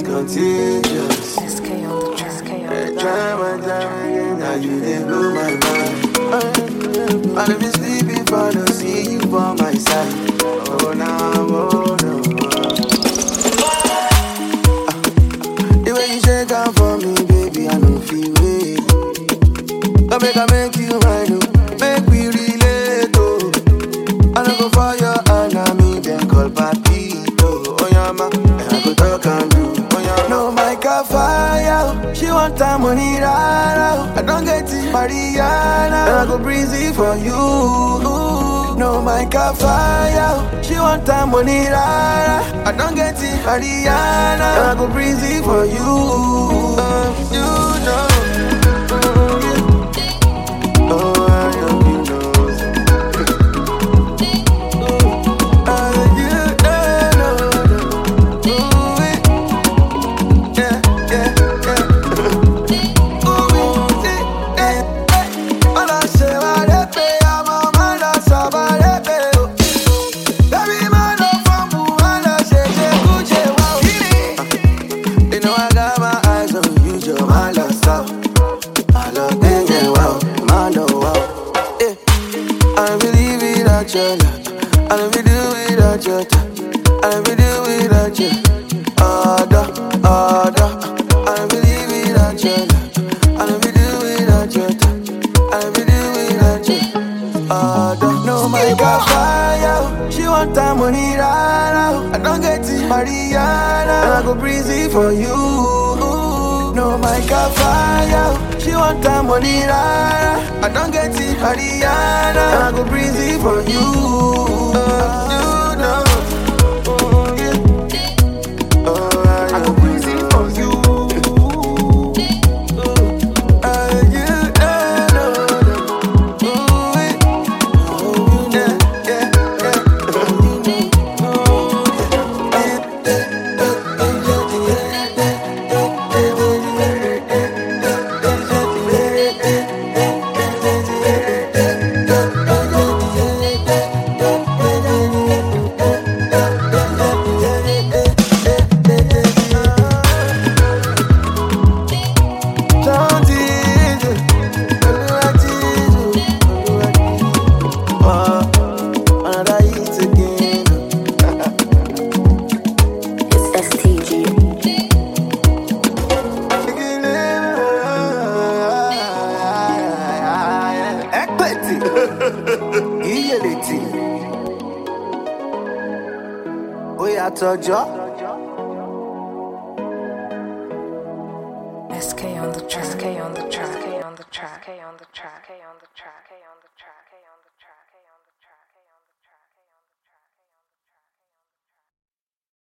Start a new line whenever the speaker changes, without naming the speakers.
contagious.
SK on the track.
Time and time again, now you they blow my mind. I've been sleeping for to see you by my side. Oh no, the way you shake out for me, baby, I know feel way. I make you mine, make we relate, oh. I don't go for your enemy, then call Papito. Oh yeah, ma, and I go talk and do. Oh yeah, no, my car fire. She want time money, rara. I don't get it, Mariana. And I go breezy for you. No, my car fire. She want time money, rara. I don't get it, Mariana. And I go breezy for you. You know. I don't be do without you. I don't be do without you. Order. I don't believe without you. I don't be do without you. I don't be do without you. Order. No, my God, fire. She want time money, rara. I don't get it, Mariana. And I go breezy for you. No, my God, fire. She want time money, rara. I don't get it, Mariana. And I go breezy for you. You know. I go breezy for you. Tojo.
SK on the track. SK on the track. SK on the track. SK on the track. SK on the track. SK on the track.